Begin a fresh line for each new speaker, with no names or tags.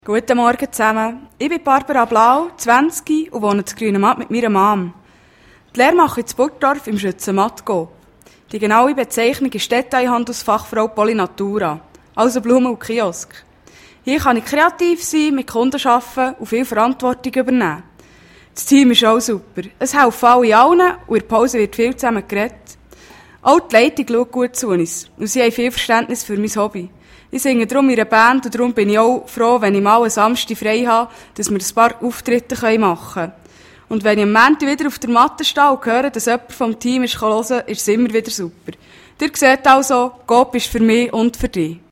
Guten Morgen zusammen. Ich bin Barbara Blau, 20 und wohne in Grünematt mit meiner Mom. Die Lehre mache ich in Burgdorf im Schützenmatt-Coop. Die genaue Bezeichnung ist Detailhandelsfachfrau Polynatura, also Blumen und Kiosk. Hier kann ich kreativ sein, mit Kunden arbeiten und viel Verantwortung übernehmen. Das Team ist auch super. Es helfen alle allen und in der Pause wird viel zusammen geredet. Auch die Leitung schaut gut zu uns und sie haben viel Verständnis für mein Hobby. Ich singe darum in einer Band und darum bin ich auch froh, wenn ich mal einen Samstag frei habe, dass wir ein paar Auftritte machen können. Und wenn ich am Montag wieder auf der Matte stehe und höre, dass jemand vom Team ist hören, ist es immer wieder super. Ihr seht also, Coop ist für mich und für dich.